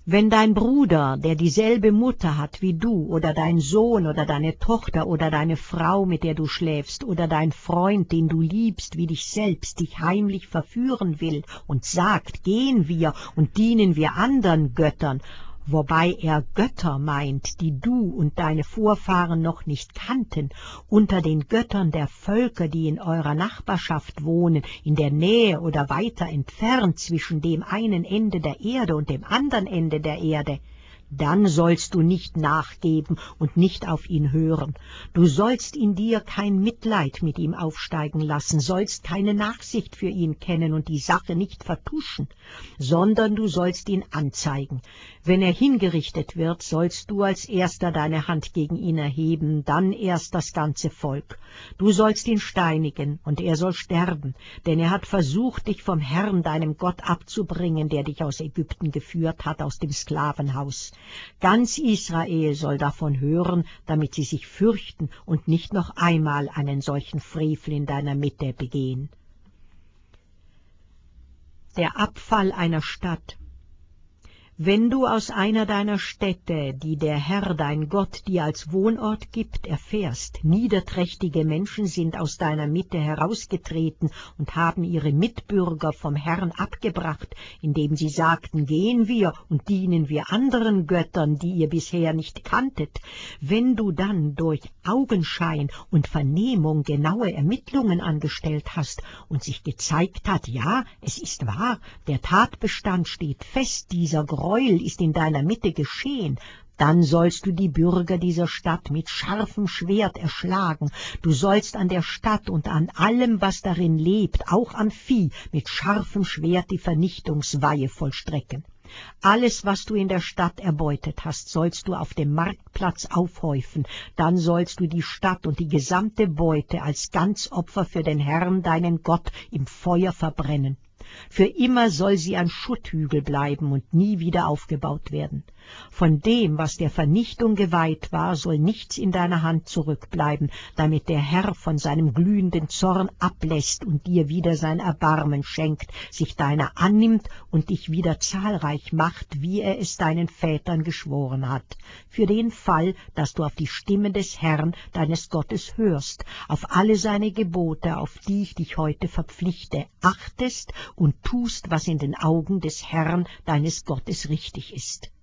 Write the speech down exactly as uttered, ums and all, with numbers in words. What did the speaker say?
Wenn dein Bruder, der dieselbe Mutter hat wie du, oder dein Sohn oder deine Tochter oder deine Frau, mit der du schläfst, oder dein Freund, den du liebst wie dich selbst, dich heimlich verführen will und sagt, gehen wir und dienen wir anderen Göttern, wobei er Götter meint, die du und deine Vorfahren noch nicht kannten, unter den Göttern der Völker, die in eurer Nachbarschaft wohnen, in der Nähe oder weiter entfernt zwischen dem einen Ende der Erde und dem anderen Ende der Erde, dann sollst du nicht nachgeben und nicht auf ihn hören. Du sollst in dir kein Mitleid mit ihm aufsteigen lassen, sollst keine Nachsicht für ihn kennen und die Sache nicht vertuschen, sondern du sollst ihn anzeigen. Wenn er hingerichtet wird, sollst du als Erster deine Hand gegen ihn erheben, dann erst das ganze Volk. Du sollst ihn steinigen, und er soll sterben, denn er hat versucht, dich vom Herrn, deinem Gott, abzubringen, der dich aus Ägypten geführt hat, aus dem Sklavenhaus. Ganz Israel soll davon hören, damit sie sich fürchten und nicht noch einmal einen solchen Frevel in deiner Mitte begehen. Der Abfall einer Stadt. Wenn du aus einer deiner Städte, die der Herr dein Gott dir als Wohnort gibt, erfährst, niederträchtige Menschen sind aus deiner Mitte herausgetreten und haben ihre Mitbürger vom Herrn abgebracht, indem sie sagten, gehen wir und dienen wir anderen Göttern, die ihr bisher nicht kanntet, wenn du dann durch Augenschein und Vernehmung genaue Ermittlungen angestellt hast und sich gezeigt hat, ja, es ist wahr, der Tatbestand steht fest, dieser Gräuel ist in deiner Mitte geschehen, dann sollst du die Bürger dieser Stadt mit scharfem Schwert erschlagen. Du sollst an der Stadt und an allem, was darin lebt, auch am Vieh, mit scharfem Schwert die Vernichtungsweihe vollstrecken. Alles, was du in der Stadt erbeutet hast, sollst du auf dem Marktplatz aufhäufen, dann sollst du die Stadt und die gesamte Beute als Ganzopfer für den Herrn, deinen Gott, im Feuer verbrennen. Für immer soll sie ein Schutthügel bleiben und nie wieder aufgebaut werden. Von dem, was der Vernichtung geweiht war, soll nichts in deiner Hand zurückbleiben, damit der Herr von seinem glühenden Zorn ablässt und dir wieder sein Erbarmen schenkt, sich deiner annimmt und dich wieder zahlreich macht, wie er es deinen Vätern geschworen hat, für den Fall, dass du auf die Stimme des Herrn, deines Gottes, hörst, auf alle seine Gebote, auf die ich dich heute verpflichte, achtest und tust, was in den Augen des Herrn, deines Gottes, richtig ist.